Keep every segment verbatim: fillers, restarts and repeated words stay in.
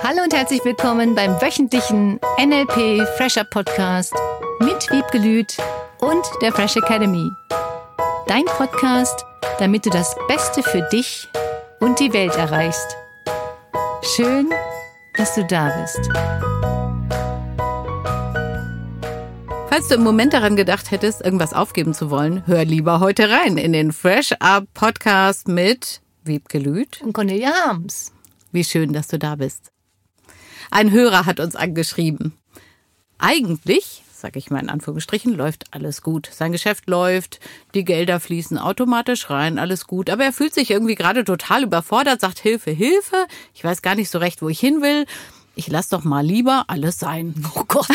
Hallo und herzlich willkommen beim wöchentlichen N L P Fresher Podcast mit Wiebke Lüth und der Fresh Academy. Dein Podcast, damit du das Beste für dich und die Welt erreichst. Schön, dass du da bist. Falls du im Moment daran gedacht hättest, irgendwas aufgeben zu wollen, hör lieber heute rein in den Fresh Up Podcast mit Wiebke Lüth und Cornelia Harms. Wie schön, dass du da bist. Ein Hörer hat uns angeschrieben. Eigentlich, sag ich mal in Anführungsstrichen, läuft alles gut. Sein Geschäft läuft, die Gelder fließen automatisch rein, alles gut. Aber er fühlt sich irgendwie gerade total überfordert, sagt Hilfe, Hilfe. Ich weiß gar nicht so recht, wo ich hin will. Ich lass doch mal lieber alles sein. Oh Gott.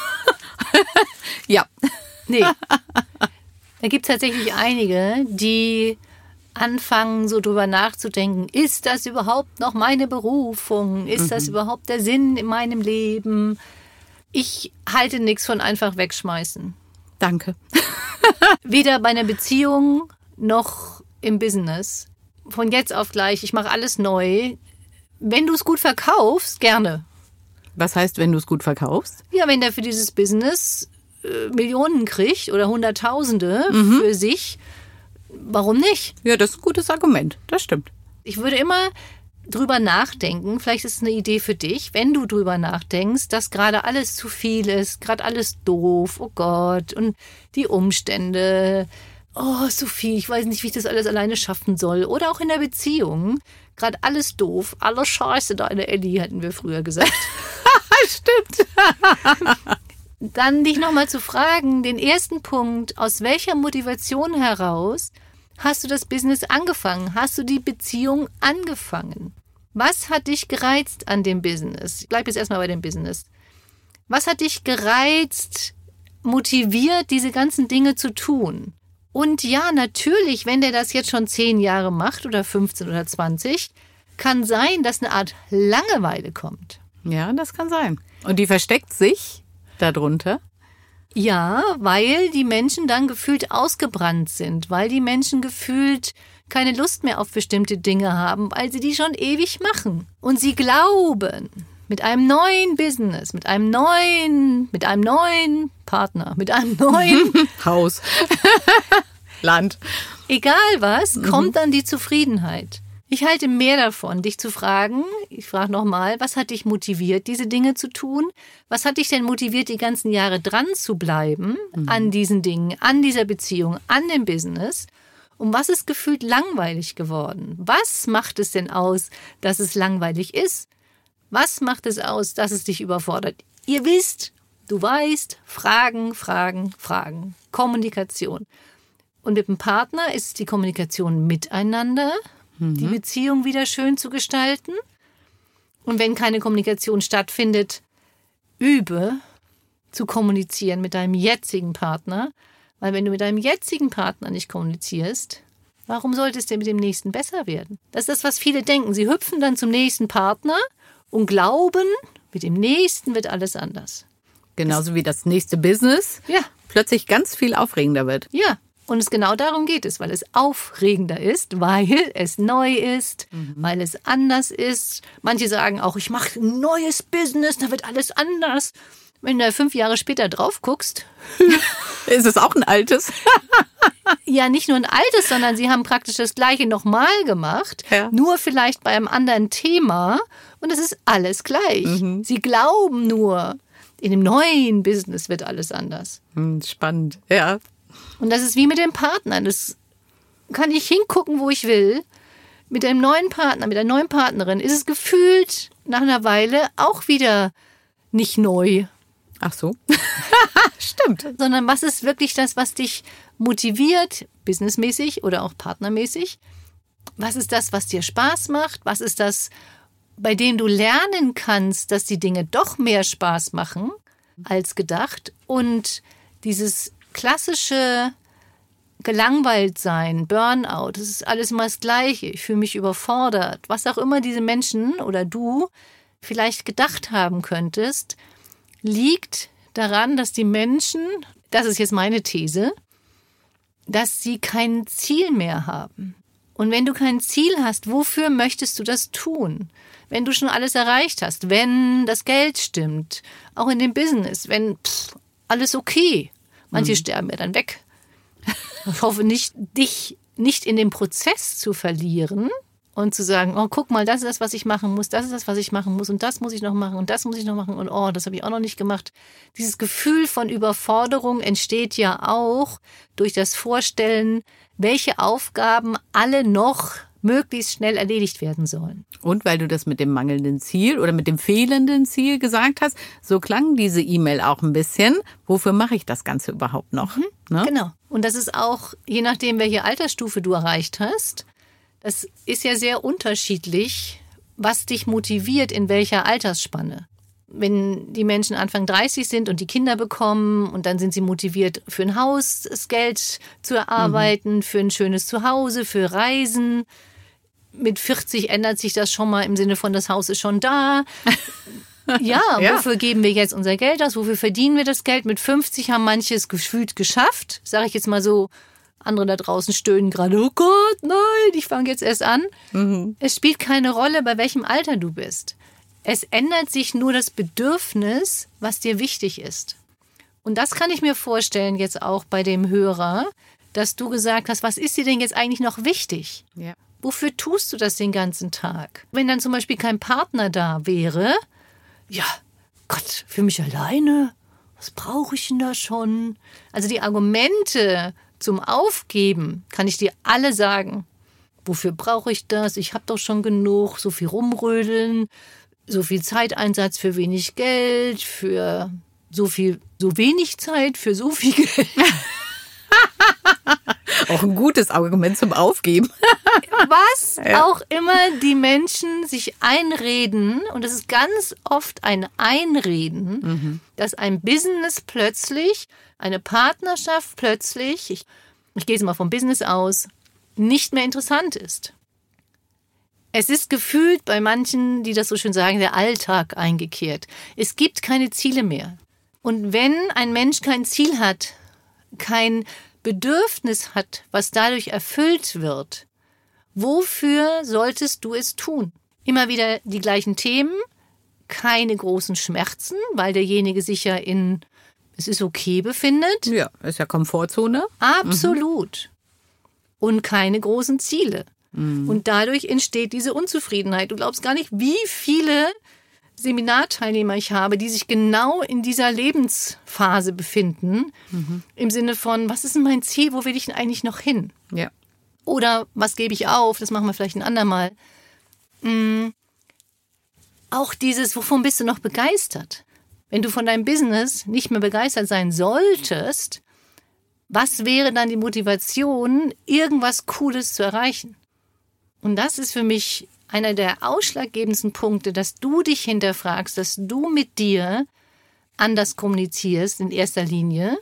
Ja. Nee. Da gibt es tatsächlich einige, die anfangen, so drüber nachzudenken, ist das überhaupt noch meine Berufung? Ist mhm. das überhaupt der Sinn in meinem Leben? Ich halte nichts von einfach wegschmeißen. Danke. Weder bei einer Beziehung noch im Business. Von jetzt auf gleich, ich mache alles neu. Wenn du es gut verkaufst, gerne. Was heißt, wenn du es gut verkaufst? Ja, wenn der für dieses Business äh, Millionen kriegt oder Hunderttausende mhm. für sich, warum nicht? Ja, das ist ein gutes Argument. Das stimmt. Ich würde immer drüber nachdenken, vielleicht ist es eine Idee für dich, wenn du drüber nachdenkst, dass gerade alles zu viel ist, gerade alles doof, oh Gott, und die Umstände, oh, so viel, ich weiß nicht, wie ich das alles alleine schaffen soll. Oder auch in der Beziehung, gerade alles doof, alles scheiße, deine Elli, hatten wir früher gesagt. Stimmt. Dann dich nochmal zu fragen, den ersten Punkt, aus welcher Motivation heraus hast du das Business angefangen? Hast du die Beziehung angefangen? Was hat dich gereizt an dem Business? Ich bleibe jetzt erstmal bei dem Business. Was hat dich gereizt, motiviert, diese ganzen Dinge zu tun? Und ja, natürlich, wenn der das jetzt schon zehn Jahre macht oder fünfzehn oder zwanzig, kann sein, dass eine Art Langeweile kommt. Ja, das kann sein. Und die versteckt sich darunter? Ja, weil die Menschen dann gefühlt ausgebrannt sind, weil die Menschen gefühlt keine Lust mehr auf bestimmte Dinge haben, weil sie die schon ewig machen. Und sie glauben, mit einem neuen Business, mit einem neuen, mit einem neuen Partner, mit einem neuen Haus, Land, egal was, mhm. kommt dann die Zufriedenheit. Ich halte mehr davon, dich zu fragen, ich frage nochmal, was hat dich motiviert, diese Dinge zu tun? Was hat dich denn motiviert, die ganzen Jahre dran zu bleiben mhm. an diesen Dingen, an dieser Beziehung, an dem Business? Und was ist gefühlt langweilig geworden? Was macht es denn aus, dass es langweilig ist? Was macht es aus, dass es dich überfordert? Ihr wisst, du weißt, Fragen, Fragen, Fragen. Kommunikation. Und mit dem Partner ist die Kommunikation miteinander, die Beziehung wieder schön zu gestalten. Und wenn keine Kommunikation stattfindet, übe zu kommunizieren mit deinem jetzigen Partner. Weil wenn du mit deinem jetzigen Partner nicht kommunizierst, warum sollte es denn mit dem nächsten besser werden? Das ist das, was viele denken. Sie hüpfen dann zum nächsten Partner und glauben, mit dem nächsten wird alles anders. Genauso das, wie das nächste Business ja. plötzlich ganz viel aufregender wird. Ja. Und es genau darum geht es, weil es aufregender ist, weil es neu ist, mhm. weil es anders ist. Manche sagen auch, ich mache ein neues Business, da wird alles anders. Wenn du fünf Jahre später drauf guckst, ist es auch ein altes? Ja, nicht nur ein altes, sondern sie haben praktisch das Gleiche nochmal gemacht, ja. nur vielleicht bei einem anderen Thema. Und es ist alles gleich. Mhm. Sie glauben nur, in dem neuen Business wird alles anders. Spannend, ja. Und das ist wie mit dem Partner. Das kann ich hingucken, wo ich will. Mit einem neuen Partner, mit einer neuen Partnerin ist es gefühlt nach einer Weile auch wieder nicht neu. Ach so. Stimmt. Sondern was ist wirklich das, was dich motiviert, businessmäßig oder auch partnermäßig? Was ist das, was dir Spaß macht? Was ist das, bei dem du lernen kannst, dass die Dinge doch mehr Spaß machen als gedacht? Und dieses klassische gelangweilt sein, Burnout, das ist alles immer das Gleiche. Ich fühle mich überfordert. Was auch immer diese Menschen oder du vielleicht gedacht haben könntest, liegt daran, dass die Menschen, das ist jetzt meine These, dass sie kein Ziel mehr haben. Und wenn du kein Ziel hast, wofür möchtest du das tun? Wenn du schon alles erreicht hast, wenn das Geld stimmt, auch in dem Business, wenn pff, alles okay. Manche mhm. sterben ja dann weg. Ich hoffe nicht, dich nicht in dem Prozess zu verlieren und zu sagen, oh, guck mal, das ist das, was ich machen muss, das ist das, was ich machen muss und das muss ich noch machen und das muss ich noch machen und oh, das habe ich auch noch nicht gemacht. Dieses Gefühl von Überforderung entsteht ja auch durch das Vorstellen, welche Aufgaben alle noch möglichst schnell erledigt werden sollen. Und weil du das mit dem mangelnden Ziel oder mit dem fehlenden Ziel gesagt hast, so klang diese E-Mail auch ein bisschen. Wofür mache ich das Ganze überhaupt noch? Mhm, ne? Genau. Und das ist auch, je nachdem, welche Altersstufe du erreicht hast, das ist ja sehr unterschiedlich, was dich motiviert, in welcher Altersspanne. Wenn die Menschen Anfang dreißig sind und die Kinder bekommen und dann sind sie motiviert, für ein Haus das Geld zu erarbeiten, mhm. für ein schönes Zuhause, für Reisen. Mit vierzig ändert sich das schon mal im Sinne von, das Haus ist schon da. Ja, ja, wofür geben wir jetzt unser Geld aus? Wofür verdienen wir das Geld? Mit fünfzig haben manche es gefühlt geschafft. Sage ich jetzt mal so, andere da draußen stöhnen gerade, oh Gott, nein, ich fange jetzt erst an. Mhm. Es spielt keine Rolle, bei welchem Alter du bist. Es ändert sich nur das Bedürfnis, was dir wichtig ist. Und das kann ich mir vorstellen jetzt auch bei dem Hörer, dass du gesagt hast, was ist dir denn jetzt eigentlich noch wichtig? Ja. Wofür tust du das den ganzen Tag? Wenn dann zum Beispiel kein Partner da wäre, ja, Gott, für mich alleine, was brauche ich denn da schon? Also die Argumente zum Aufgeben kann ich dir alle sagen. Wofür brauche ich das? Ich habe doch schon genug, so viel rumrödeln, so viel Zeiteinsatz für wenig Geld, für so viel, so wenig Zeit für so viel Geld. Auch ein gutes Argument zum Aufgeben. Was ja. auch immer die Menschen sich einreden, und es ist ganz oft ein Einreden, mhm. dass ein Business plötzlich, eine Partnerschaft plötzlich, ich, ich gehe jetzt mal vom Business aus, nicht mehr interessant ist. Es ist gefühlt bei manchen, die das so schön sagen, der Alltag eingekehrt. Es gibt keine Ziele mehr. Und wenn ein Mensch kein Ziel hat, kein Bedürfnis hat, was dadurch erfüllt wird, wofür solltest du es tun? Immer wieder die gleichen Themen, keine großen Schmerzen, weil derjenige sich ja in, es ist okay befindet. Ja, ist ja Komfortzone. Absolut. Mhm. Und keine großen Ziele. Mhm. Und dadurch entsteht diese Unzufriedenheit. Du glaubst gar nicht, wie viele Seminarteilnehmer ich habe, die sich genau in dieser Lebensphase befinden, mhm. im Sinne von, was ist denn mein Ziel, wo will ich denn eigentlich noch hin? Ja. Oder was gebe ich auf, das machen wir vielleicht ein andermal. Mhm. Auch dieses, wovon bist du noch begeistert? Wenn du von deinem Business nicht mehr begeistert sein solltest, was wäre dann die Motivation, irgendwas Cooles zu erreichen? Und das ist für mich einer der ausschlaggebendsten Punkte, dass du dich hinterfragst, dass du mit dir anders kommunizierst in erster Linie.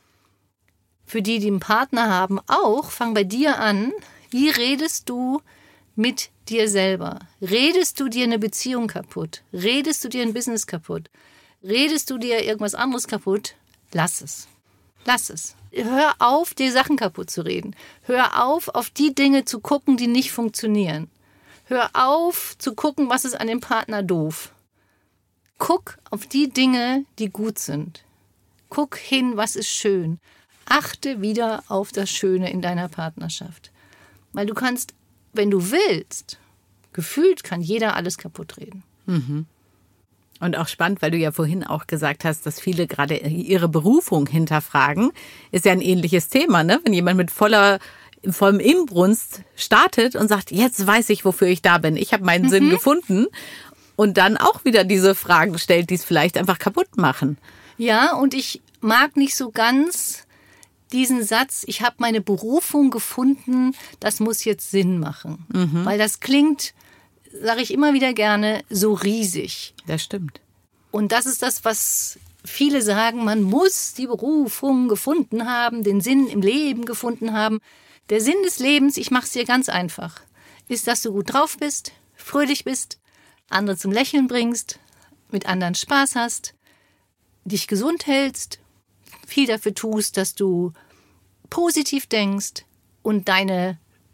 Für die, die einen Partner haben, auch, fang bei dir an, wie redest du mit dir selber? Redest du dir eine Beziehung kaputt? Redest du dir ein Business kaputt? Redest du dir irgendwas anderes kaputt? Lass es. Lass es. Hör auf, dir Sachen kaputt zu reden. Hör auf, auf die Dinge zu gucken, die nicht funktionieren. Hör auf, zu gucken, was ist an dem Partner doof. Guck auf die Dinge, die gut sind. Guck hin, was ist schön. Achte wieder auf das Schöne in deiner Partnerschaft. Weil du kannst, wenn du willst, gefühlt kann jeder alles kaputt reden. Mhm. Und auch spannend, weil du ja vorhin auch gesagt hast, dass viele gerade ihre Berufung hinterfragen. Ist ja ein ähnliches Thema, ne? Wenn jemand mit voller vollem Inbrunst startet und sagt, jetzt weiß ich, wofür ich da bin. Ich habe meinen mhm. Sinn gefunden. Und dann auch wieder diese Fragen stellt, die es vielleicht einfach kaputt machen. Ja, und ich mag nicht so ganz diesen Satz, ich habe meine Berufung gefunden, das muss jetzt Sinn machen. Mhm. Weil das klingt, sage ich immer wieder gerne, so riesig. Das stimmt. Und das ist das, was viele sagen, man muss die Berufung gefunden haben, den Sinn im Leben gefunden haben. Der Sinn des Lebens, ich mache es dir ganz einfach, ist, dass du gut drauf bist, fröhlich bist, andere zum Lächeln bringst, mit anderen Spaß hast, dich gesund hältst, viel dafür tust, dass du positiv denkst und deine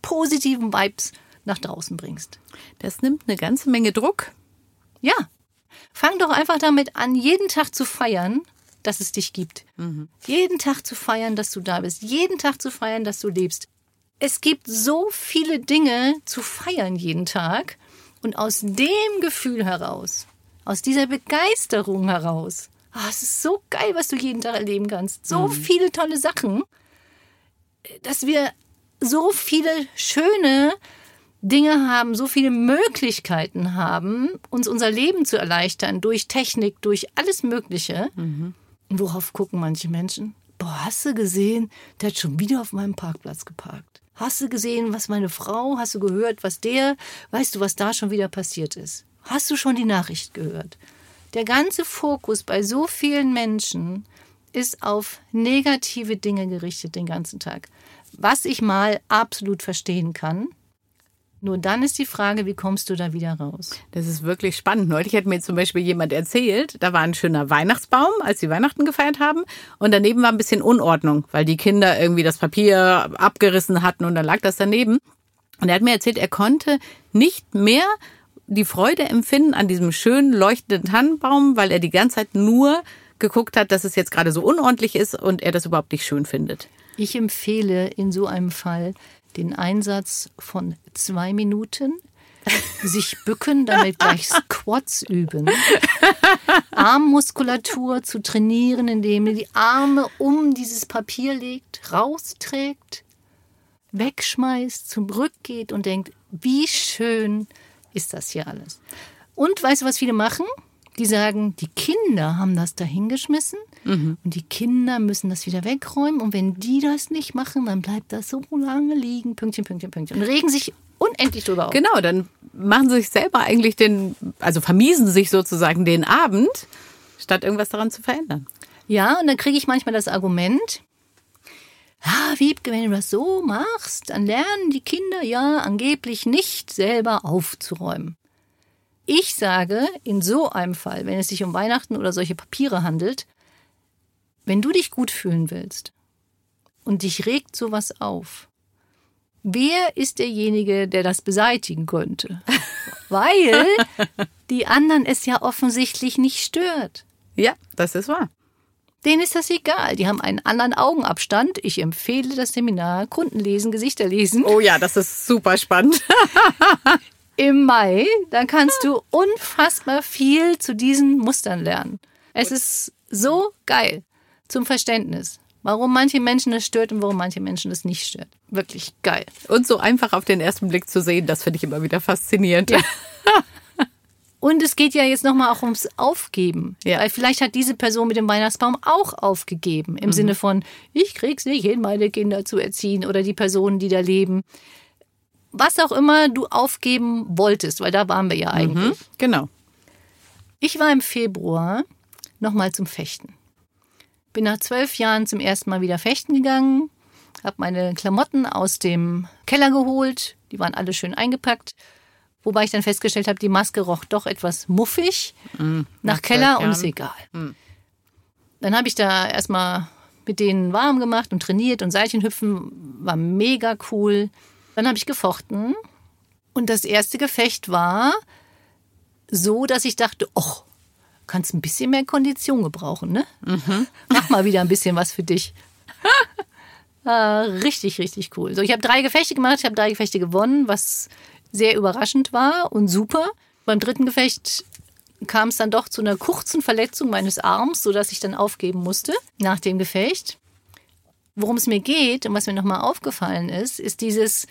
positiven Vibes nach draußen bringst. Das nimmt eine ganze Menge Druck. Ja, fang doch einfach damit an, jeden Tag zu feiern, dass es dich gibt. Mhm. Jeden Tag zu feiern, dass du da bist. Jeden Tag zu feiern, dass du lebst. Es gibt so viele Dinge zu feiern jeden Tag. Und aus dem Gefühl heraus, aus dieser Begeisterung heraus, oh, es ist so geil, was du jeden Tag erleben kannst. So mhm. viele tolle Sachen, dass wir so viele schöne Dinge haben, so viele Möglichkeiten haben, uns unser Leben zu erleichtern durch Technik, durch alles Mögliche. Mhm. Und worauf gucken manche Menschen? Boah, hast du gesehen, der hat schon wieder auf meinem Parkplatz geparkt. Hast du gesehen, was meine Frau, hast du gehört, was der, weißt du, was da schon wieder passiert ist? Hast du schon die Nachricht gehört? Der ganze Fokus bei so vielen Menschen ist auf negative Dinge gerichtet den ganzen Tag. Was ich mal absolut verstehen kann. Nur dann ist die Frage, wie kommst du da wieder raus? Das ist wirklich spannend. Neulich hat mir zum Beispiel jemand erzählt, da war ein schöner Weihnachtsbaum, als sie Weihnachten gefeiert haben. Und daneben war ein bisschen Unordnung, weil die Kinder irgendwie das Papier abgerissen hatten und dann lag das daneben. Und er hat mir erzählt, er konnte nicht mehr die Freude empfinden an diesem schönen leuchtenden Tannenbaum, weil er die ganze Zeit nur geguckt hat, dass es jetzt gerade so unordentlich ist und er das überhaupt nicht schön findet. Ich empfehle in so einem Fall den Einsatz von zwei Minuten, sich bücken, damit gleich Squats üben, Armmuskulatur zu trainieren, indem ihr die Arme um dieses Papier legt, rausträgt, wegschmeißt, zurückgeht und denkt, wie schön ist das hier alles. Und weißt du, was viele machen? Die sagen, die Kinder haben das da hingeschmissen mhm. und die Kinder müssen das wieder wegräumen. Und wenn die das nicht machen, dann bleibt das so lange liegen, Pünktchen, Pünktchen, Pünktchen. Und regen sich unendlich drüber auf. Genau, dann machen sie sich selber eigentlich den, also vermiesen sich sozusagen den Abend, statt irgendwas daran zu verändern. Ja, und dann kriege ich manchmal das Argument, ah, Wiebke, wenn du das so machst, dann lernen die Kinder ja angeblich nicht selber aufzuräumen. Ich sage, in so einem Fall, wenn es sich um Weihnachten oder solche Papiere handelt, wenn du dich gut fühlen willst und dich regt sowas auf, wer ist derjenige, der das beseitigen könnte? Weil die anderen es ja offensichtlich nicht stört. Ja, das ist wahr. Denen ist das egal. Die haben einen anderen Augenabstand. Ich empfehle das Seminar Kunden lesen, Gesichter lesen. Oh ja, das ist super spannend. Im Mai, dann kannst du unfassbar viel zu diesen Mustern lernen. Es ist so geil zum Verständnis, warum manche Menschen es stört und warum manche Menschen es nicht stört. Wirklich geil. Und so einfach auf den ersten Blick zu sehen, das finde ich immer wieder faszinierend. Ja. Und es geht ja jetzt nochmal auch ums Aufgeben. Ja. Weil vielleicht hat diese Person mit dem Weihnachtsbaum auch aufgegeben. Im mhm. Sinne von, ich krieg's nicht hin, meine Kinder zu erziehen oder die Personen, die da leben. Was auch immer du aufgeben wolltest, weil da waren wir ja eigentlich. Mhm, genau. Ich war im Februar nochmal zum Fechten. Bin nach zwölf Jahren zum ersten Mal wieder fechten gegangen, habe meine Klamotten aus dem Keller geholt, die waren alle schön eingepackt, wobei ich dann festgestellt habe, die Maske roch doch etwas muffig mhm, nach, nach Keller und ist egal. Mhm. Dann habe ich da erstmal mit denen warm gemacht und trainiert und Seilchenhüpfen war mega cool. Dann habe ich gefochten und das erste Gefecht war so, dass ich dachte, oh, kannst ein bisschen mehr Kondition gebrauchen, ne? Mhm. Mach mal wieder ein bisschen was für dich. ah, richtig, richtig cool. So, ich habe drei Gefechte gemacht, ich habe drei Gefechte gewonnen, was sehr überraschend war und super. Beim dritten Gefecht kam es dann doch zu einer kurzen Verletzung meines Arms, sodass ich dann aufgeben musste nach dem Gefecht. Worum es mir geht und was mir nochmal aufgefallen ist, ist dieses,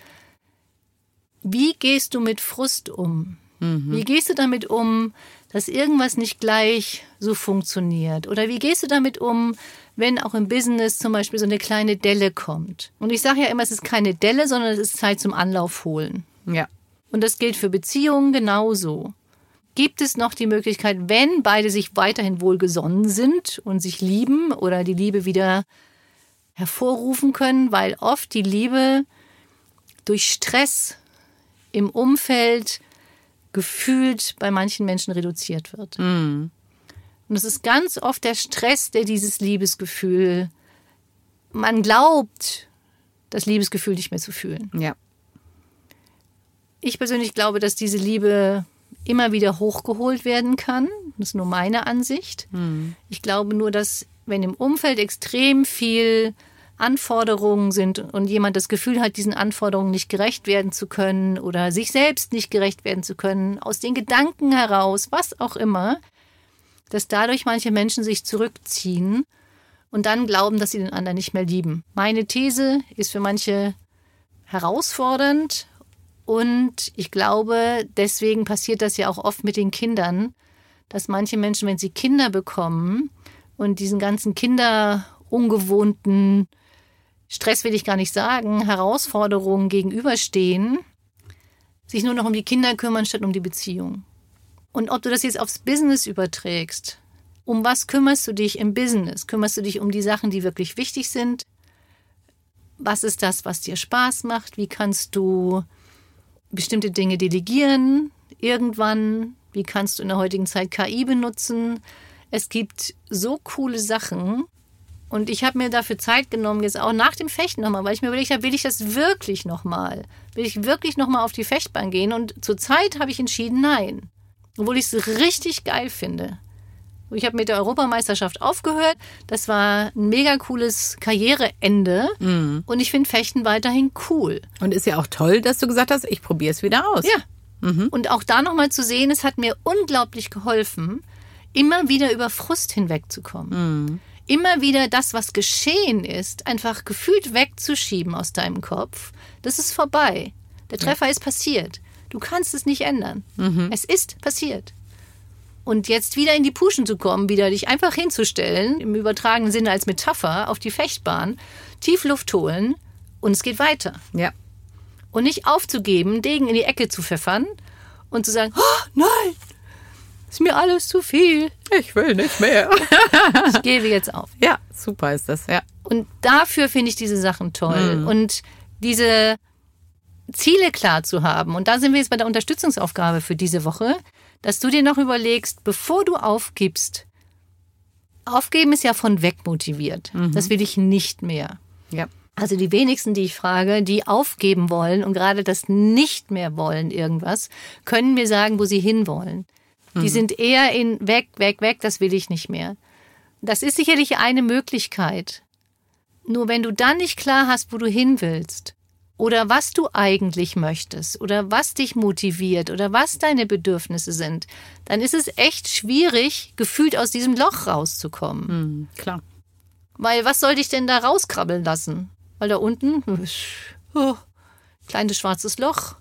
wie gehst du mit Frust um? Mhm. Wie gehst du damit um, dass irgendwas nicht gleich so funktioniert? Oder wie gehst du damit um, wenn auch im Business zum Beispiel so eine kleine Delle kommt? Und ich sage ja immer, es ist keine Delle, sondern es ist Zeit zum Anlauf holen. Ja. Und das gilt für Beziehungen genauso. Gibt es noch die Möglichkeit, wenn beide sich weiterhin wohlgesonnen sind und sich lieben oder die Liebe wieder hervorrufen können, weil oft die Liebe durch Stress im Umfeld gefühlt bei manchen Menschen reduziert wird. Mm. Und es ist ganz oft der Stress, der dieses Liebesgefühl, man glaubt, das Liebesgefühl nicht mehr zu fühlen. Ja. Ich persönlich glaube, dass diese Liebe immer wieder hochgeholt werden kann. Das ist nur meine Ansicht. Hm. Ich glaube nur, dass wenn im Umfeld extrem viel Anforderungen sind und jemand das Gefühl hat, diesen Anforderungen nicht gerecht werden zu können oder sich selbst nicht gerecht werden zu können, aus den Gedanken heraus, was auch immer, dass dadurch manche Menschen sich zurückziehen und dann glauben, dass sie den anderen nicht mehr lieben. Meine These ist für manche herausfordernd und ich glaube, deswegen passiert das ja auch oft mit den Kindern, dass manche Menschen, wenn sie Kinder bekommen und diesen ganzen kinderungewohnten Stress will ich gar nicht sagen, Herausforderungen gegenüberstehen, sich nur noch um die Kinder kümmern, statt um die Beziehung. Und ob du das jetzt aufs Business überträgst, um was kümmerst du dich im Business? Kümmerst du dich um die Sachen, die wirklich wichtig sind? Was ist das, was dir Spaß macht? Wie kannst du bestimmte Dinge delegieren irgendwann? Wie kannst du in der heutigen Zeit K I benutzen? Es gibt so coole Sachen. Und ich habe mir dafür Zeit genommen, jetzt auch nach dem Fechten nochmal, weil ich mir überlegt habe, will ich das wirklich nochmal? Will ich wirklich nochmal auf die Fechtbahn gehen? Und zur Zeit habe ich entschieden, nein. Obwohl ich es richtig geil finde. Ich habe mit der Europameisterschaft aufgehört. Das war ein mega cooles Karriereende. Mhm. Und ich finde Fechten weiterhin cool. Und ist ja auch toll, dass du gesagt hast, ich probiere es wieder aus. Ja. Mhm. Und auch da nochmal zu sehen, es hat mir unglaublich geholfen, immer wieder über Frust hinwegzukommen. Mhm. Immer wieder das, was geschehen ist, einfach gefühlt wegzuschieben aus deinem Kopf. Das ist vorbei. Der Treffer ja. ist passiert. Du kannst es nicht ändern. Mhm. Es ist passiert. Und jetzt wieder in die Puschen zu kommen, wieder dich einfach hinzustellen, im übertragenen Sinne als Metapher, auf die Fechtbahn, tief Luft holen und es geht weiter. Ja. Und nicht aufzugeben, Degen in die Ecke zu pfeffern und zu sagen, oh, nein, ist mir alles zu viel. Ich will nicht mehr. Ich gebe jetzt auf. Ja, super ist das, ja. Und dafür finde ich diese Sachen toll. Mhm. Und diese Ziele klar zu haben. Und da sind wir jetzt bei der Unterstützungsaufgabe für diese Woche, dass du dir noch überlegst, bevor du aufgibst, aufgeben ist ja von weg motiviert. Mhm. Das will ich nicht mehr. Ja. Also die wenigsten, die ich frage, die aufgeben wollen und gerade das nicht mehr wollen irgendwas, können mir sagen, wo sie hinwollen. Die mhm. sind eher in weg, weg, weg, das will ich nicht mehr. Das ist sicherlich eine Möglichkeit. Nur wenn du dann nicht klar hast, wo du hin willst oder was du eigentlich möchtest oder was dich motiviert oder was deine Bedürfnisse sind, dann ist es echt schwierig, gefühlt aus diesem Loch rauszukommen. Mhm, klar. Weil was soll dich denn da rauskrabbeln lassen? Weil da unten, oh, kleines schwarzes Loch.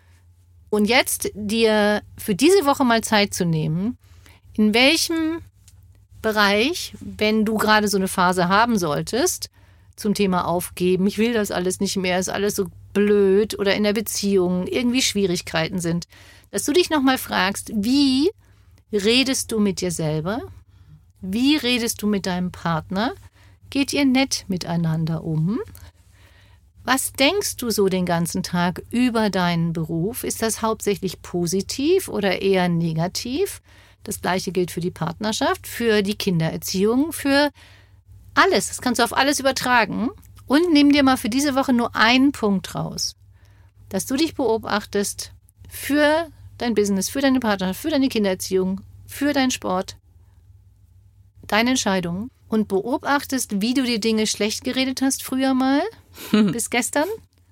Und jetzt dir für diese Woche mal Zeit zu nehmen, in welchem Bereich, wenn du gerade so eine Phase haben solltest, zum Thema Aufgeben, ich will das alles nicht mehr, ist alles so blöd oder in der Beziehung irgendwie Schwierigkeiten sind, dass du dich nochmal fragst, wie redest du mit dir selber? Wie redest du mit deinem Partner? Geht ihr nett miteinander um? Was denkst du so den ganzen Tag über deinen Beruf? Ist das hauptsächlich positiv oder eher negativ? Das Gleiche gilt für die Partnerschaft, für die Kindererziehung, für alles. Das kannst du auf alles übertragen. Und nimm dir mal für diese Woche nur einen Punkt raus, dass du dich beobachtest für dein Business, für deine Partnerschaft, für deine Kindererziehung, für deinen Sport, deine Entscheidungen und beobachtest, wie du die Dinge schlecht geredet hast früher mal, bis gestern.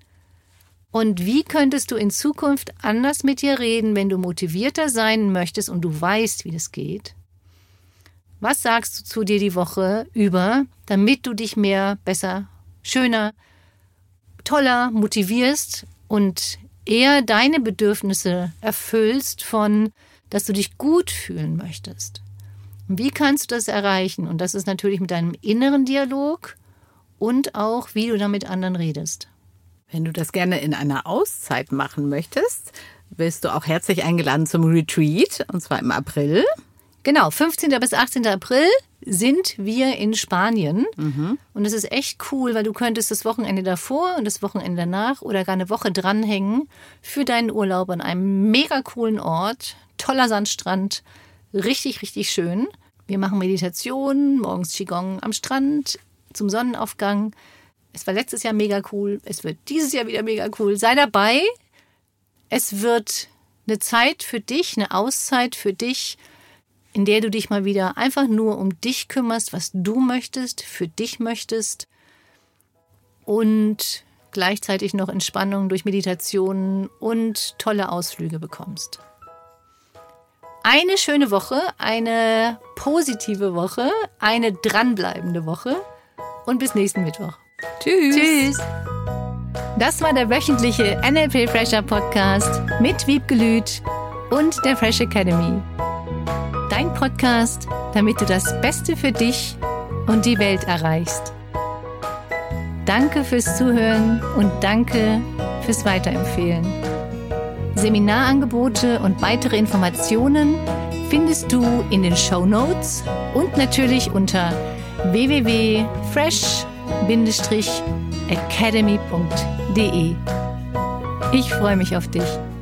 Und wie könntest du in Zukunft anders mit dir reden, wenn du motivierter sein möchtest und du weißt, wie das geht? Was sagst du zu dir die Woche über, damit du dich mehr, besser, schöner, toller motivierst und eher deine Bedürfnisse erfüllst von, dass du dich gut fühlen möchtest? Und wie kannst du das erreichen? Und das ist natürlich mit deinem inneren Dialog und auch, wie du da mit anderen redest. Wenn du das gerne in einer Auszeit machen möchtest, bist du auch herzlich eingeladen zum Retreat, und zwar im April. Genau, fünfzehnten bis achtzehnten April sind wir in Spanien. Mhm. Und es ist echt cool, weil du könntest das Wochenende davor und das Wochenende danach oder gar eine Woche dranhängen für deinen Urlaub an einem mega coolen Ort. Toller Sandstrand, richtig, richtig schön. Wir machen Meditation, morgens Qigong am Strand zum Sonnenaufgang. Es war letztes Jahr mega cool, es wird dieses Jahr wieder mega cool. Sei dabei. Es wird eine Zeit für dich, eine Auszeit für dich, in der du dich mal wieder einfach nur um dich kümmerst, was du möchtest, für dich möchtest und gleichzeitig noch Entspannung durch Meditationen und tolle Ausflüge bekommst. Eine schöne Woche, eine positive Woche, eine dranbleibende Woche und bis nächsten Mittwoch. Tschüss. Tschüss. Das war der wöchentliche N L P Fresher Podcast mit Wiebke Lüth und der Fresh Academy. Dein Podcast, damit du das Beste für dich und die Welt erreichst. Danke fürs Zuhören und danke fürs Weiterempfehlen. Seminarangebote und weitere Informationen findest du in den Shownotes und natürlich unter w w w punkt fresh academy punkt d e. Ich freue mich auf dich.